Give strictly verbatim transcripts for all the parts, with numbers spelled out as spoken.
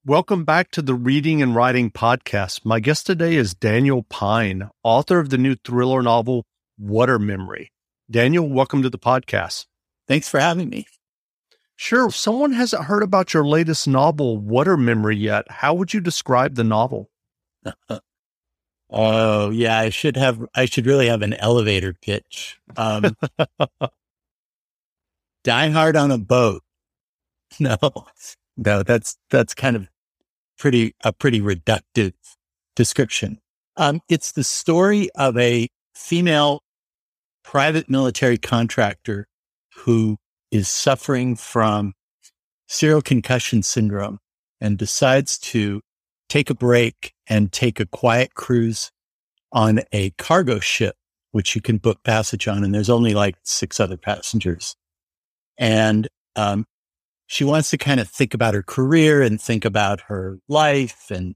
Welcome back to the Reading and Writing Podcast. My guest today is Daniel Pine, author of the new thriller novel, Water Memory. Daniel, welcome to the podcast. Thanks for having me. Sure. If someone hasn't heard about your latest novel, Water Memory, yet, how would you describe the novel? Oh, yeah, I should have, I should really have an elevator pitch. Um, Die hard on a boat. No, no, that's, that's kind of pretty, a pretty reductive description. Um, it's the story of a female private military contractor who is suffering from serial concussion syndrome and decides to take a break and take a quiet cruise on a cargo ship, which you can book passage on. And there's only like six other passengers. And, um, she wants to kind of think about her career and think about her life. And,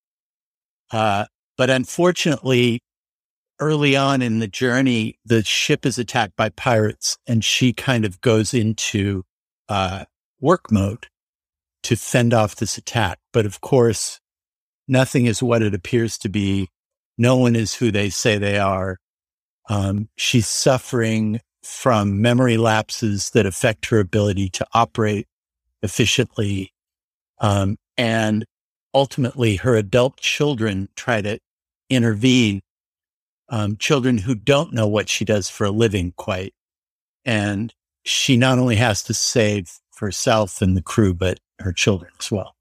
uh, but unfortunately, early on in the journey, the ship is attacked by pirates and she kind of goes into, uh, work mode to fend off this attack. But of course, nothing is what it appears to be. No one is who they say they are. Um, she's suffering from memory lapses that affect her ability to operate efficiently. Um, and ultimately, her adult children try to intervene, um, children who don't know what she does for a living quite. And she not only has to save herself and the crew, but her children as well.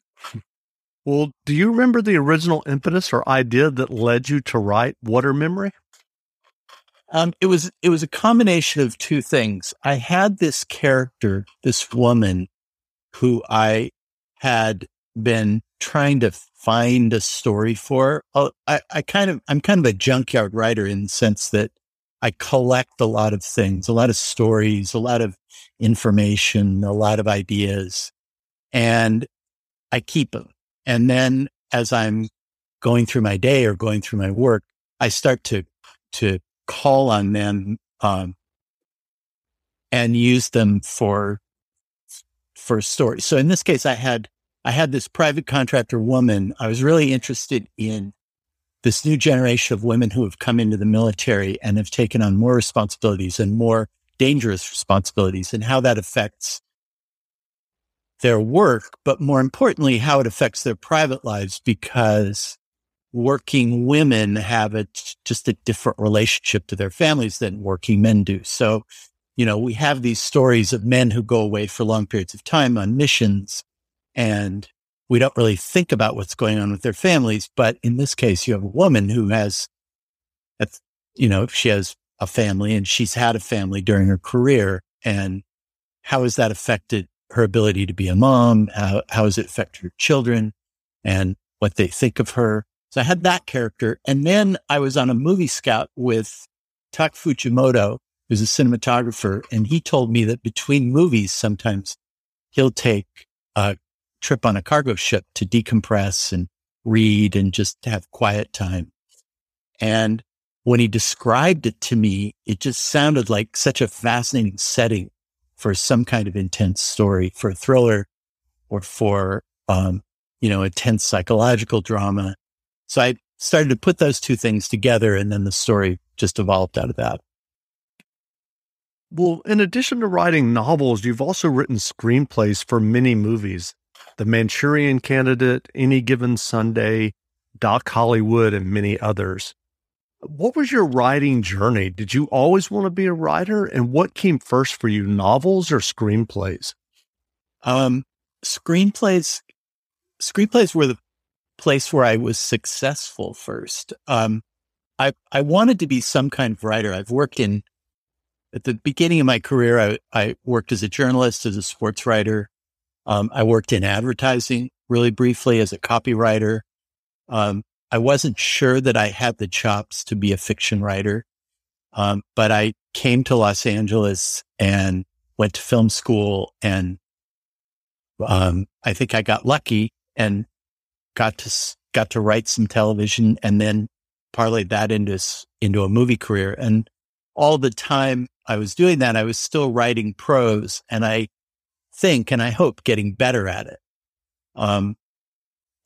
Well, do you remember the original impetus or idea that led you to write Water Memory? Um, it was, it was a combination of two things. I had this character, this woman who I had been trying to find a story for. Oh, I, I kind of, I'm kind of a junkyard writer in the sense that I collect a lot of things, a lot of stories, a lot of information, a lot of ideas, and I keep them. And then as I'm going through my day or going through my work, I start to, to call on them, um, and use them for, for stories. So in this case, I had, I had this private contractor woman. I was really interested in this new generation of women who have come into the military and have taken on more responsibilities and more dangerous responsibilities and how that affects their work, but more importantly, how it affects their private lives, because working women have a, just a different relationship to their families than working men do. So, you know, we have these stories of men who go away for long periods of time on missions, and we don't really think about what's going on with their families. But in this case, you have a woman who has, you know, she has a family and she's had a family during her career. And how has that affected her ability to be a mom? How, how has it affected her children and what they think of her? So I had that character. And then I was on a movie scout with Tak Fujimoto, who's a cinematographer. And he told me that between movies, sometimes he'll take a trip on a cargo ship to decompress and read and just have quiet time. And when he described it to me, it just sounded like such a fascinating setting for some kind of intense story, for a thriller or for, um, you know, intense psychological drama. So I started to put those two things together, and then the story just evolved out of that. Well, in addition to writing novels, you've also written screenplays for many movies. The Manchurian Candidate, Any Given Sunday, Doc Hollywood, and many others. What was your writing journey? Did you always want to be a writer? And what came first for you, novels or screenplays? Um, screenplays, screenplays were the place where I was successful first. Um, I, I wanted to be some kind of writer. I've worked in, at the beginning of my career, I, I worked as a journalist, as a sports writer. Um, I worked in advertising really briefly as a copywriter. Um, I wasn't sure that I had the chops to be a fiction writer. Um, but I came to Los Angeles and went to film school, and, um, I think I got lucky and got to, got to write some television, and then parlayed that into, into a movie career. And all the time I was doing that, I was still writing prose, and I think, and I hope, getting better at it. Um,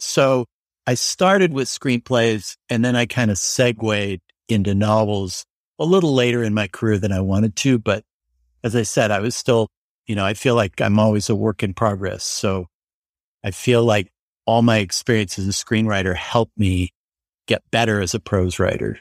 so I started with screenplays, and then I kind of segued into novels a little later in my career than I wanted to. But as I said, I was still, you know, I feel like I'm always a work in progress. So I feel like all my experience as a screenwriter helped me get better as a prose writer.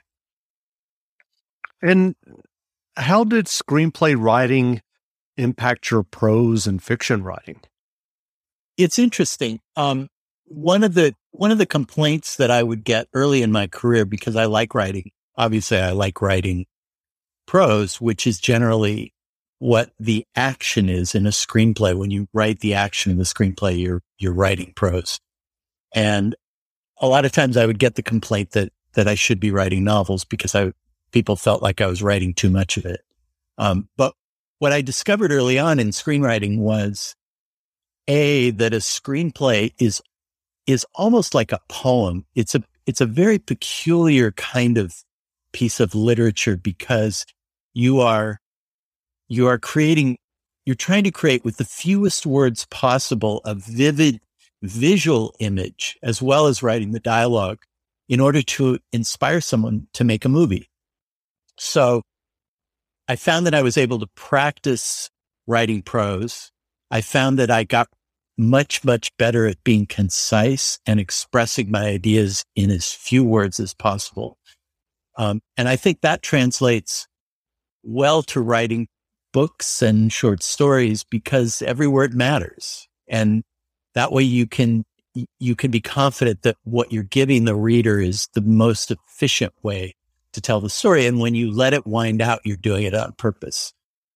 And how did screenplay writing impact your prose and fiction writing? It's interesting. Um, one of the one of the complaints that I would get early in my career, because I like writing, obviously I like writing prose, which is generally what the action is in a screenplay. When you write the action in the screenplay, you're you're writing prose. And a lot of times I would get the complaint that that I should be writing novels because I people felt like I was writing too much of it. Um, but what I discovered early on in screenwriting was A, that a screenplay is is almost like a poem. It's a it's a very peculiar kind of piece of literature because you are you are creating you're trying to create with the fewest words possible a vivid visual image as well as writing the dialogue in order to inspire someone to make a movie. So I found that I was able to practice writing prose. I found that I got much, much better at being concise and expressing my ideas in as few words as possible. Um, and I think that translates well to writing books and short stories because every word matters. And that way you can, you can be confident that what you're giving the reader is the most efficient way to tell the story. And when you let it wind out, you're doing it on purpose.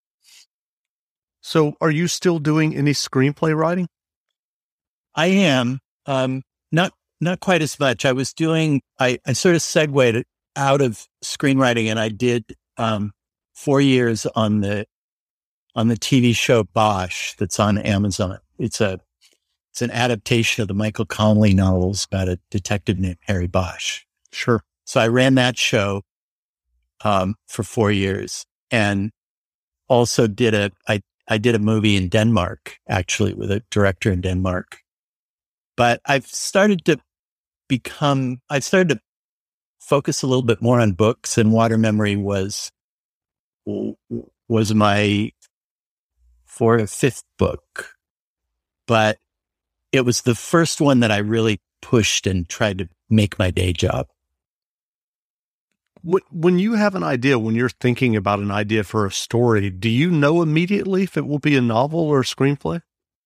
So are you still doing any screenplay writing? I am, um, not, not quite as much. I was doing, I, I sort of segued out of screenwriting and I did, um, four years on the, on the T V show Bosch that's on Amazon. It's a, it's an adaptation of the Michael Connelly novels about a detective named Harry Bosch. Sure. So I ran that show, um, for four years and also did a, I, I did a movie in Denmark, actually, with a director in Denmark. But I've started to become, I've started to focus a little bit more on books, and Water Memory was, was my fourth or fifth book. But it was the first one that I really pushed and tried to make my day job. When you have an idea, when you're thinking about an idea for a story, do you know immediately if it will be a novel or a screenplay?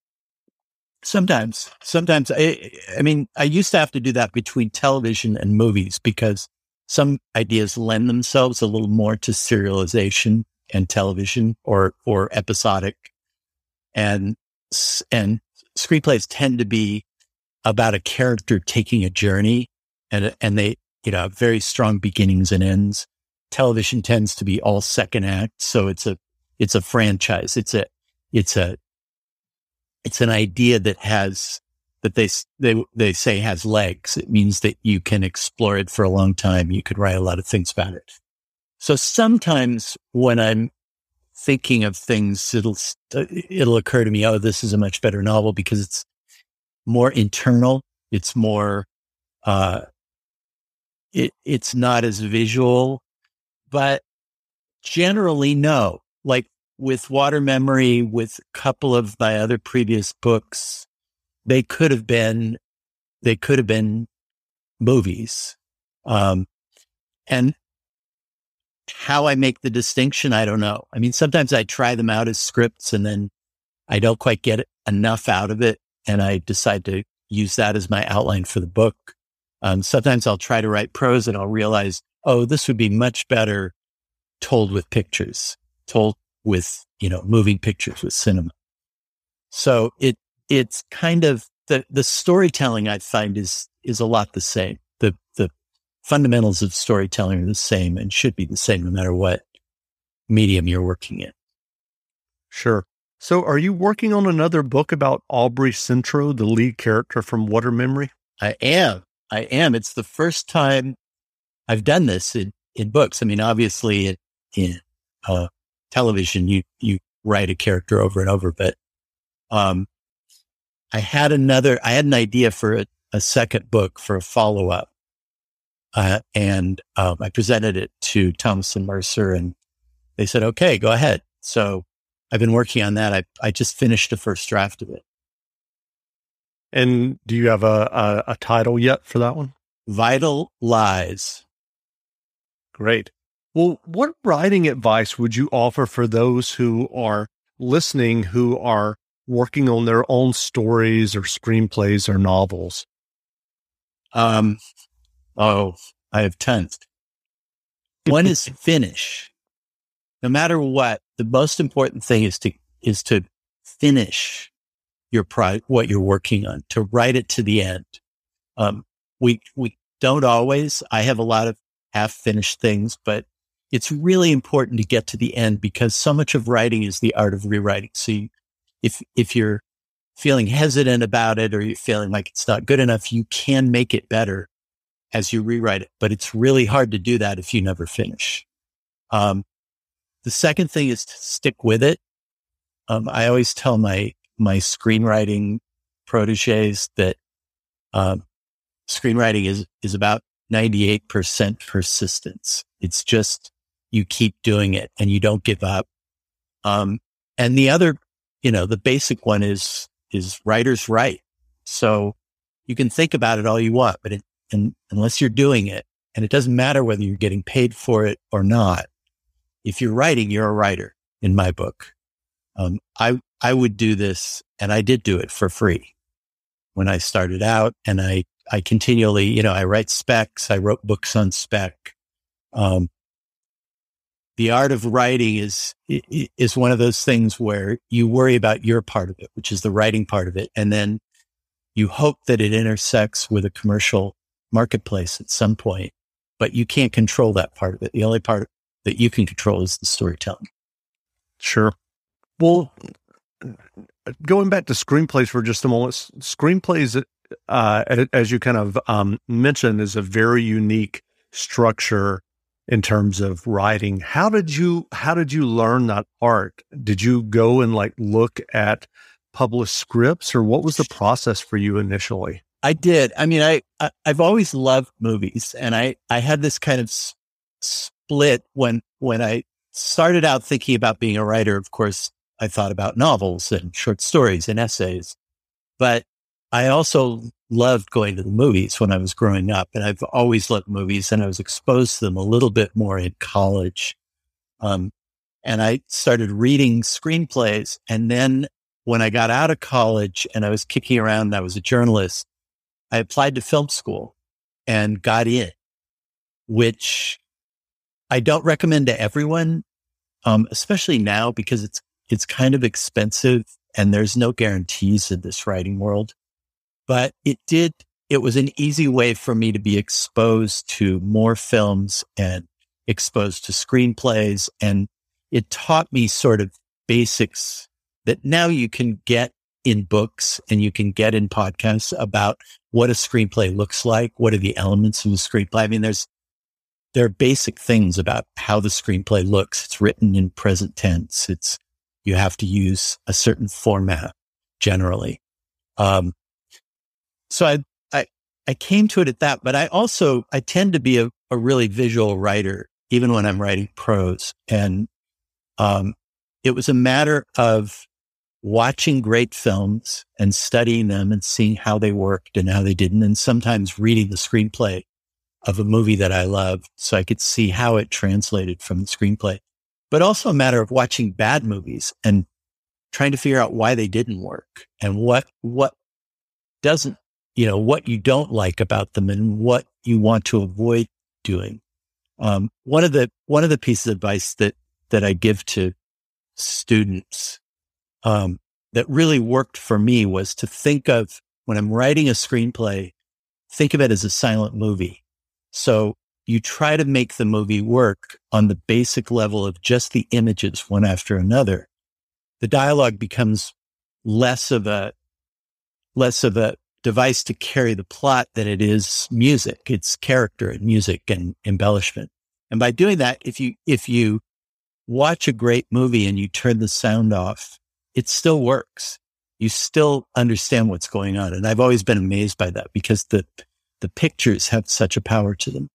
Sometimes, sometimes, I, I mean, I used to have to do that between television and movies because some ideas lend themselves a little more to serialization and television or, or episodic. And, and screenplays tend to be about a character taking a journey and, and they, you know, have very strong beginnings and ends. Television tends to be all second act. So it's a, it's a franchise. It's a, it's a, It's an idea that has, that they, they, they say has legs. It means that you can explore it for a long time. You could write a lot of things about it. So sometimes when I'm thinking of things, it'll, it'll occur to me, oh, this is a much better novel because it's more internal. It's more, uh, it, it's not as visual, but generally no. Like, with Water Memory, with a couple of my other previous books, they could have been, they could have been movies. Um, and how I make the distinction, I don't know. I mean, sometimes I try them out as scripts and then I don't quite get enough out of it. And I decide to use that as my outline for the book. Um, sometimes I'll try to write prose and I'll realize, oh, this would be much better told with pictures, told with, you know, moving pictures with cinema. So it, it's kind of the, the storytelling I find is, is a lot the same. The, the fundamentals of storytelling are the same and should be the same no matter what medium you're working in. Sure. So are you working on another book about Aubrey Centro, the lead character from Water Memory? I am. I am. It's the first time I've done this in, in books. I mean, obviously in, in, uh, television, you, you write a character over and over, but, um, I had another, I had an idea for a a second book for a follow-up. Uh, and um, I presented it to Thomas and Mercer, and they said, okay, go ahead. So I've been working on that. I, I just finished the first draft of it. And do you have a, a, a title yet for that one? Vital Lies. Great. Well, what writing advice would you offer for those who are listening, who are working on their own stories or screenplays or novels? Um, oh, I have tons. One is finish. No matter what, the most important thing is to is to finish your pro- what you're working on, to write it to the end. Um, we we don't always. I have a lot of half finished things, but it's really important to get to the end because so much of writing is the art of rewriting. So you, if if you're feeling hesitant about it or you're feeling like it's not good enough, you can make it better as you rewrite it. But it's really hard to do that if you never finish. Um, the second thing is to stick with it. Um, I always tell my my screenwriting proteges that um, screenwriting is is about ninety-eight percent persistence. It's just you keep doing it and you don't give up. Um, and the other, you know, the basic one is is writers write. So you can think about it all you want, but it, and, unless you're doing it, and it doesn't matter whether you're getting paid for it or not, if you're writing, you're a writer in my book. Um, I, I would do this, and I did do it for free when I started out. And I, I continually, you know, I write specs. I wrote books on spec. Um, the art of writing is, is one of those things where you worry about your part of it, which is the writing part of it. And then you hope that it intersects with a commercial marketplace at some point, but you can't control that part of it. The only part that you can control is the storytelling. Sure. Well, going back to screenplays for just a moment, screenplays, uh, as you kind of um, mentioned, is a very unique structure in terms of writing. How did you, how did you learn that art? Did you go and like look at published scripts, or what was the process for you initially? I did. I mean, I, I I've always loved movies, and I, I had this kind of s- split when, when I started out thinking about being a writer. Of course, I thought about novels and short stories and essays, but I also loved going to the movies when I was growing up, and I've always loved movies, and I was exposed to them a little bit more in college. Um, and I started reading screenplays. And then when I got out of college and I was kicking around and I was a journalist, I applied to film school and got in, which I don't recommend to everyone, um, especially now because it's it's kind of expensive and there's no guarantees in this writing world. But it did, it was an easy way for me to be exposed to more films and exposed to screenplays. And it taught me sort of basics that now you can get in books and you can get in podcasts about what a screenplay looks like. What are the elements of a screenplay? I mean, there's, there are basic things about how the screenplay looks. It's written in present tense. It's, you have to use a certain format generally. Um, so I, I, I came to it at that, but I also, I tend to be a, a really visual writer, even when I'm writing prose. And, um, it was a matter of watching great films and studying them and seeing how they worked and how they didn't. And sometimes reading the screenplay of a movie that I loved so I could see how it translated from the screenplay, but also a matter of watching bad movies and trying to figure out why they didn't work and what, what doesn't, you know, what you don't like about them and what you want to avoid doing. Um, one of the, one of the pieces of advice that, that I give to students, um, that really worked for me was to think of, when I'm writing a screenplay, think of it as a silent movie. So you try to make the movie work on the basic level of just the images one after another. The dialogue becomes less of a, less of a device to carry the plot than it is music. It's character and music and embellishment. And by doing that, if you, if you watch a great movie and you turn the sound off, it still works. you still understand what's going on. And I've always been amazed by that because the, the pictures have such a power to them.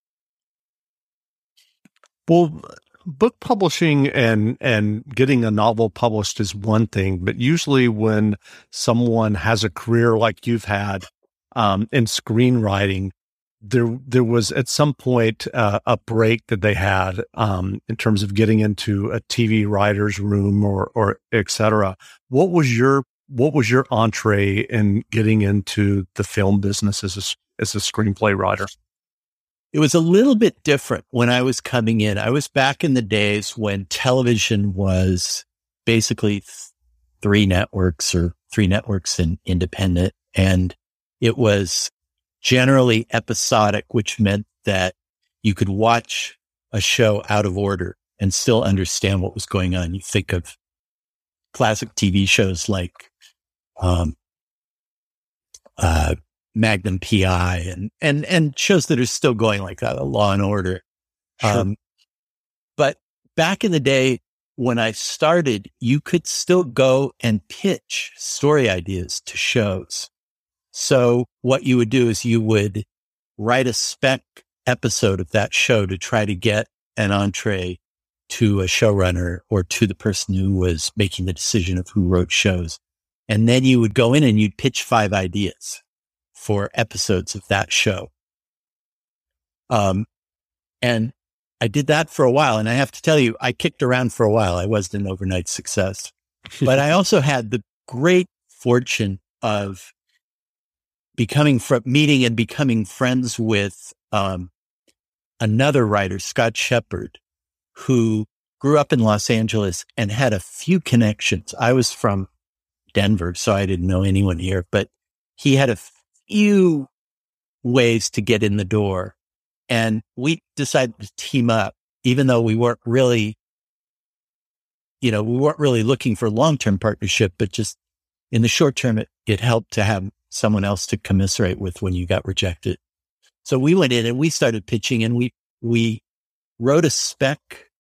Well, book publishing and, and getting a novel published is one thing, but usually when someone has a career like you've had, um, in screenwriting, there, there was at some point, uh, a break that they had, um, in terms of getting into a T V writer's room or, or et cetera. What was your, what was your entree in getting into the film business as a, as a screenplay writer? It was a little bit different when I was coming in. I was back in the days when television was basically th- three networks or three networks and independent. And it was generally episodic, which meant that you could watch a show out of order and still understand what was going on. You think of classic T V shows like um, uh, Magnum P I and, and, and shows that are still going like that, Law and Order. Sure. Um, but back in the day when I started, you could still go and pitch story ideas to shows. So what you would do is you would write a spec episode of that show to try to get an entree to a showrunner or to the person who was making the decision of who wrote shows. And then you would go in and you'd pitch five ideas for episodes of that show. Um, and I did that for a while. And I have to tell you, I kicked around for a while. I wasn't an overnight success, but I also had the great fortune of becoming fr- meeting and becoming friends with, um, another writer, Scott Shepard, who grew up in Los Angeles and had a few connections. I was from Denver, so I didn't know anyone here, but he had a few ways to get in the door. And we decided to team up, even though we weren't really, you know, we weren't really looking for long-term partnership, but just in the short term, it, it helped to have someone else to commiserate with when you got rejected. So we went in and we started pitching, and we, we wrote a spec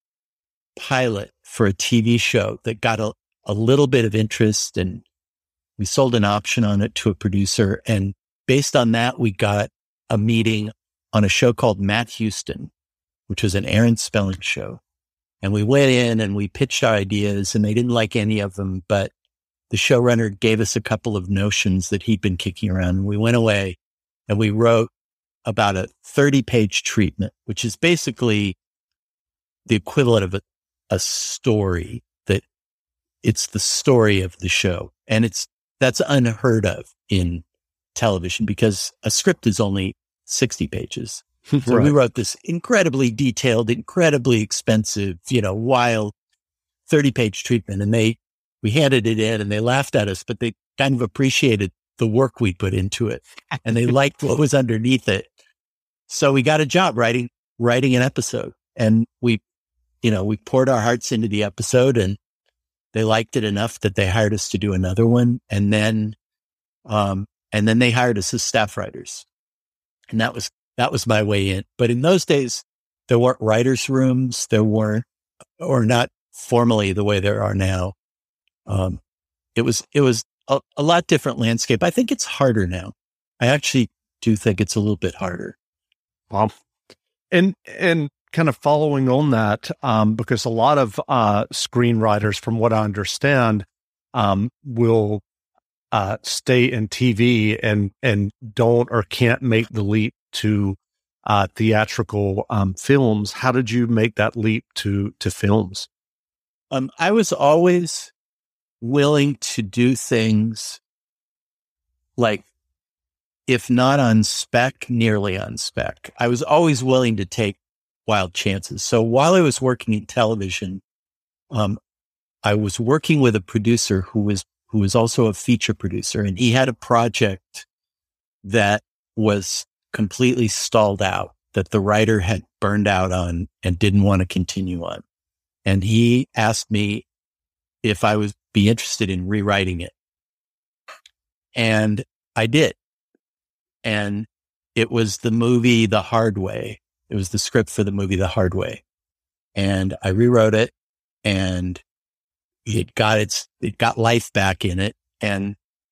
pilot for a T V show that got a, a little bit of interest, and we sold an option on it to a producer. And based on that, we got a meeting on a show called Matt Houston, which was an Aaron Spelling show. And we went in and we pitched our ideas, and they didn't like any of them, but the showrunner gave us a couple of notions that he'd been kicking around. And we went away and we wrote about a thirty page treatment, which is basically the equivalent of a, a story that it's the story of the show. And it's, that's unheard of in television because a script is only sixty pages. So Right. we wrote this incredibly detailed, incredibly expensive, you know, wild thirty page treatment. And they, we handed it in and they laughed at us, but they kind of appreciated the work we put into it and they liked what was underneath it. So we got a job writing, writing an episode, and we, you know, we poured our hearts into the episode, and they liked it enough that they hired us to do another one. And then, um, and then they hired us as staff writers. And that was, that was my way in. But in those days, there weren't writers' rooms. There weren't, or not formally the way there are now. Um, it was, it was a, a lot different landscape. I think it's harder now. I actually do think it's a little bit harder. Well, and, and kind of following on that, um, because a lot of, uh, screenwriters, from what I understand, um, will, uh, stay in T V and, and don't, or can't make the leap to, uh, theatrical, um, films. How did you make that leap to, to films? Um, I was always willing to do things like, if not on spec, nearly on spec. I was always willing to take wild chances. So while I was working in television, um, I was working with a producer who was, who was also a feature producer, and he had a project that was completely stalled out, that the writer had burned out on and didn't want to continue on. And he asked me if I would be interested in rewriting it. And I did. And it was the movie The Hard Way. It was the script for the movie The Hard Way. And I rewrote it, and it got its, it got life back in it. And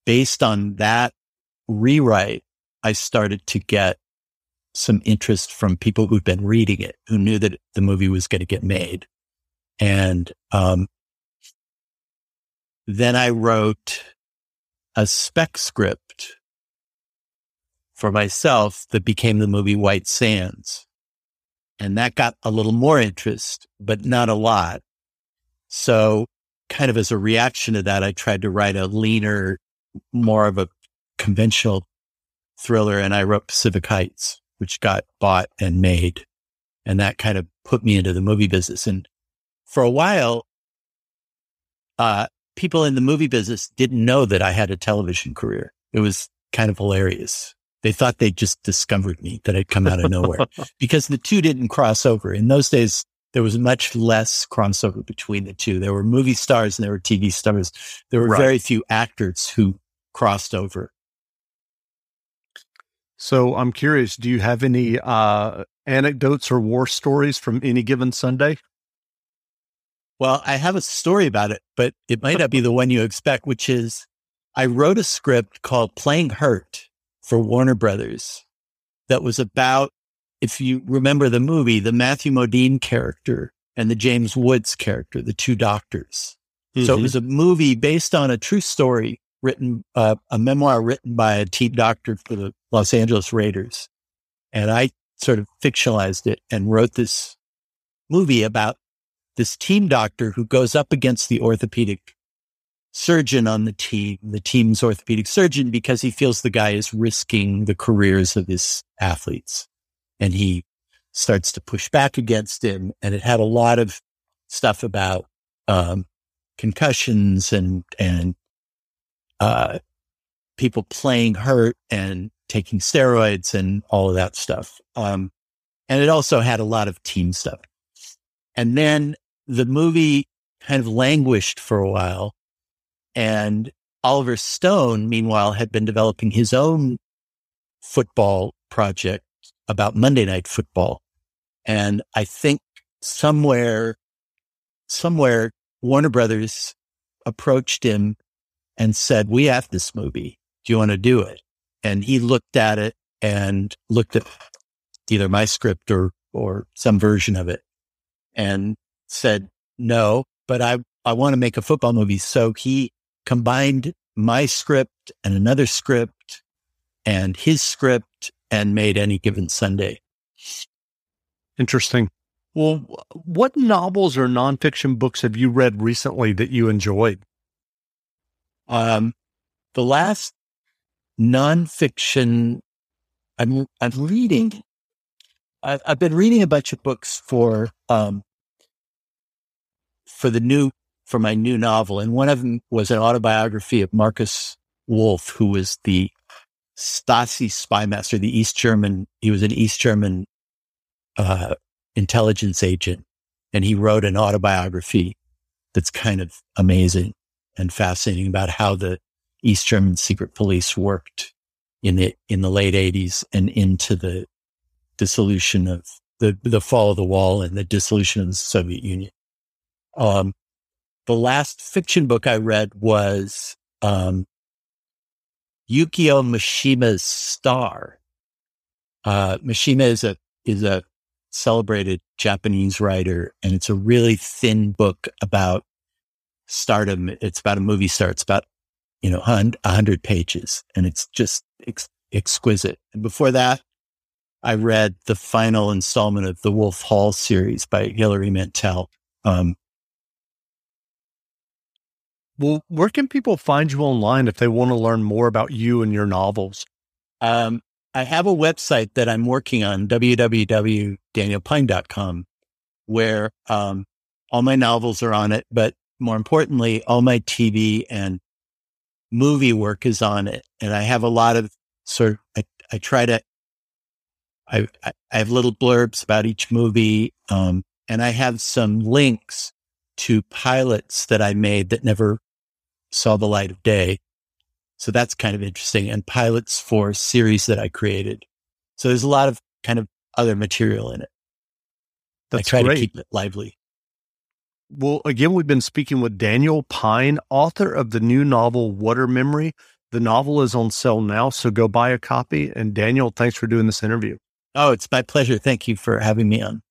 based on that rewrite, I started to get some interest from people who'd been reading it, who knew that the movie was going to get made. And um, then I wrote a spec script for myself that became the movie White Sands. And that got a little more interest, but not a lot. So kind of as a reaction to that, I tried to write a leaner, more of a conventional thriller, and I wrote Pacific Heights, which got bought and made. And that kind of put me into the movie business. And for a while, uh, people in the movie business didn't know that I had a television career. It was kind of hilarious. They thought they'd just discovered me, that I'd come out of nowhere because the two didn't cross over. In those days, there was much less crossover between the two. There were movie stars and there were T V stars. There were right. very few actors who crossed over. So I'm curious, do you have any uh, anecdotes or war stories from Any Given Sunday? Well, I have a story about it, but it might not be the one you expect, which is I wrote a script called Playing Hurt for Warner Brothers that was about, if you remember the movie, the Matthew Modine character and the James Woods character, the two doctors. Mm-hmm. So it was a movie based on a true story written, uh, a memoir written by a team doctor for the Los Angeles Raiders. And I sort of fictionalized it and wrote this movie about this team doctor who goes up against the orthopedic surgeon on the team, the team's orthopedic surgeon, because he feels the guy is risking the careers of his athletes. And he starts to push back against him. And it had a lot of stuff about um, concussions and, and uh, people playing hurt and taking steroids and all of that stuff. Um, and it also had a lot of team stuff. And then the movie kind of languished for a while. And Oliver Stone, meanwhile, had been developing his own football project about Monday Night Football. And I think somewhere, somewhere Warner Brothers approached him and said, we have this movie. Do you want to do it? And he looked at it and looked at either my script or, or some version of it and said, no, but I, I want to make a football movie. So he combined my script and another script and his script and made Any Given Sunday. Interesting. Well, what novels or nonfiction books have you read recently that you enjoyed? Um, the last nonfiction I'm, I'm reading, I've, I've been reading a bunch of books for, um, for the new, for my new novel. And one of them was an autobiography of Marcus Wolf, who was the Stasi spy master, the East German, he was an East German, uh, intelligence agent. And he wrote an autobiography that's kind of amazing and fascinating about how the East German secret police worked in the, in the late eighties and into the dissolution of the, the fall of the wall and the dissolution of the Soviet Union. Um, the last fiction book I read was, um, Yukio Mishima's Star. Uh, Mishima is a, is a celebrated Japanese writer, and it's a really thin book about stardom. It's about a movie star. It's about, you know, a hundred pages, and it's just ex- exquisite. And before that, I read the final installment of the Wolf Hall series by Hilary Mantel. Um, Well, where can people find you online if they want to learn more about you and your novels? Um, I have a website that I'm working on, w w w dot daniel pine dot com, where um, all my novels are on it, but more importantly, all my T V and movie work is on it. And I have a lot of sort of, I, I try to, I, I have little blurbs about each movie, um, and I have some links to pilots that I made that never saw the light of day. So that's kind of interesting. And pilots for series that I created. So there's a lot of kind of other material in it. That's I try great. to keep it lively. Well, again, we've been speaking with Daniel Pine, author of the new novel, Water Memory. The novel is on sale now, so go buy a copy. And Daniel, thanks for doing this interview. Oh, it's my pleasure. Thank you for having me on.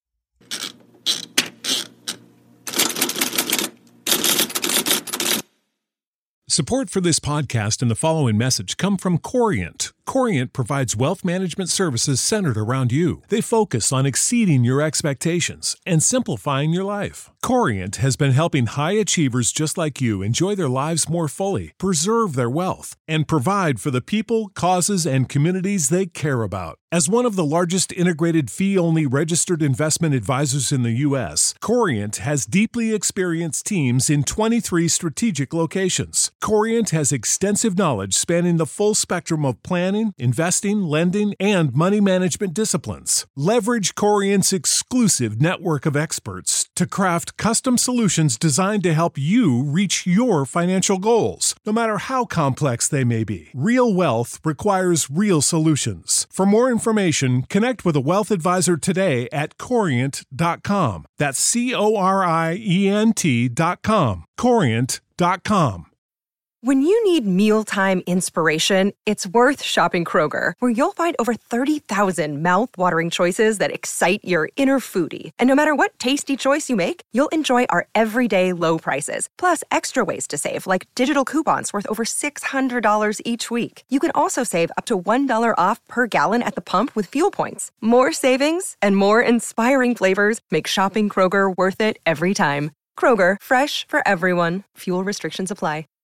Support for this podcast and the following message come from Corient. Corient provides wealth management services centered around you. They focus on exceeding your expectations and simplifying your life. Corient has been helping high achievers just like you enjoy their lives more fully, preserve their wealth, and provide for the people, causes, and communities they care about. As one of the largest integrated fee-only registered investment advisors in the U S, Corient has deeply experienced teams in twenty-three strategic locations. Corient has extensive knowledge spanning the full spectrum of planning, investing, lending, and money management disciplines. Leverage Corient's exclusive network of experts to craft custom solutions designed to help you reach your financial goals, no matter how complex they may be. Real wealth requires real solutions. For more information, connect with a wealth advisor today at corient dot com. That's C O R I E N T dot com. corient dot com. When you need mealtime inspiration, it's worth shopping Kroger, where you'll find over thirty thousand mouth-watering choices that excite your inner foodie. And no matter what tasty choice you make, you'll enjoy our everyday low prices, plus extra ways to save, like digital coupons worth over six hundred dollars each week. You can also save up to one dollar off per gallon at the pump with fuel points. More savings and more inspiring flavors make shopping Kroger worth it every time. Kroger, fresh for everyone. Fuel restrictions apply.